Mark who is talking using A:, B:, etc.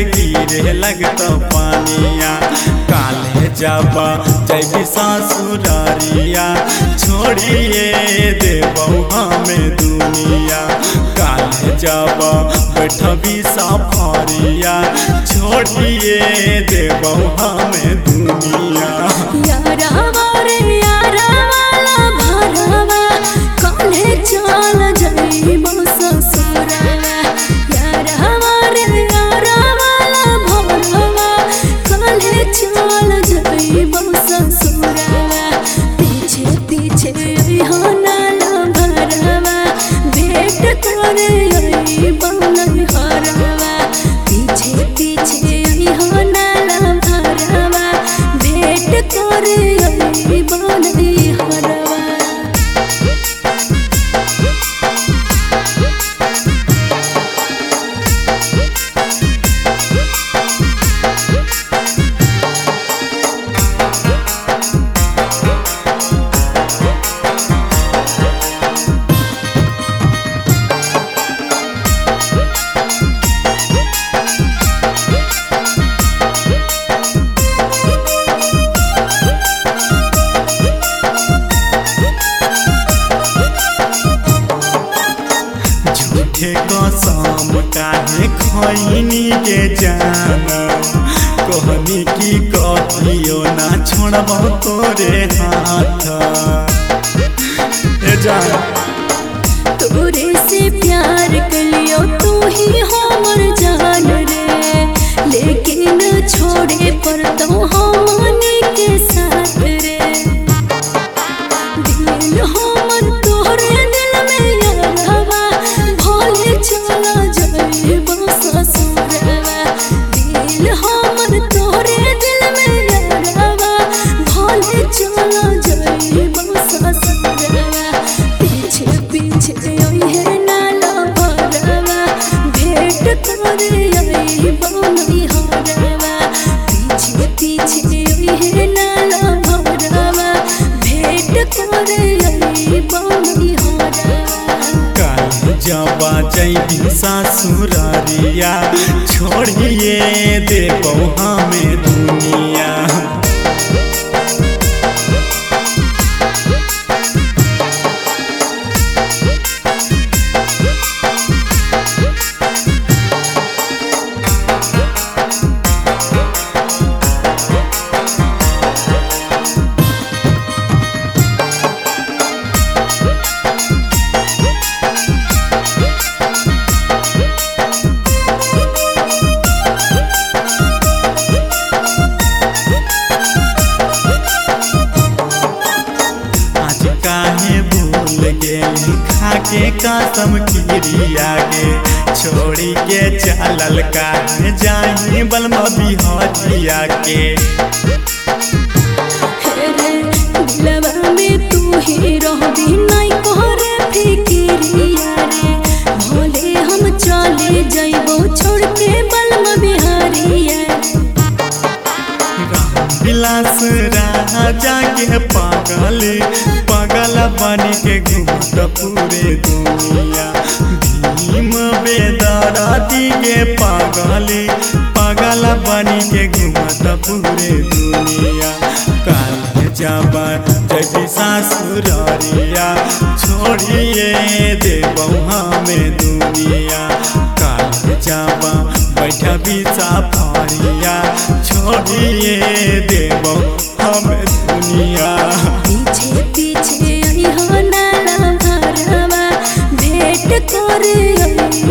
A: गिरे लगता पानिया। काले जब जैबी ससुरारिया छोड़िए देबौ हमें दुनिया। काले जब बैठबी सफरिया छोड़िए देबौ हमें दुनिया।
B: यारावा रे यारावाला भरावा काले चल जइबो ससुरावा। यारावा रे यारावाला भरावा काले चल जइबो ससुरावा। पीछे पीछे अइहनाला भरावा भेट करे अइबो नैहरावा। पीछे पीछे अइहनाला भरावा भेट करे अइबो नैहरावा।
A: झूठे कसम काहे खैनी के जानम। कहनी की कहियो ना छोड़बो तोरे हाथ। ए जान
B: तोरे से प्यार कलियो तू ही हमर जान रे। लेकिन छोड़े पर तो हमनी के साथ रे। दिल हमर तोरे दिल में यारवा भले चला जइबो ससुरावा। दिल हमर तोरे दिल में यारवा भले चला जइबो ससुरावा। पीछे पीछे अइहनाला भरावा भेट करे अइबो नैहरावा। पीछे पीछे अइहनाला भरावा भेट करे अइबो नैहरावा।
A: काले जब जैबी ससुरारिया छोड़िए देबौ हमें दुनिया। काहे भूल गेली खाके कसम खिरिया के। छोड़ी के चलल काहे जाई बलमा बिहरिया के।
B: दिलवा में तू ही रहबी नहीं करे फिकिरिया रे। भोले हम चले जइबो छोड़ के बलमा बिहारिया।
A: विलास राजा के पागल बनी के घूमत पूरे दुनिया। भीम बेदराती के पागल बनी के घूमत पूरे दुनिया। काले जब जैबी ससुरारिया छोड़िए देबौ हमें दुनिया। काले जब बैठबी सफरिया छोड़िए देबौ हमें दुनिया।
B: पीछे पीछे अइहनाला भरावा भेट करे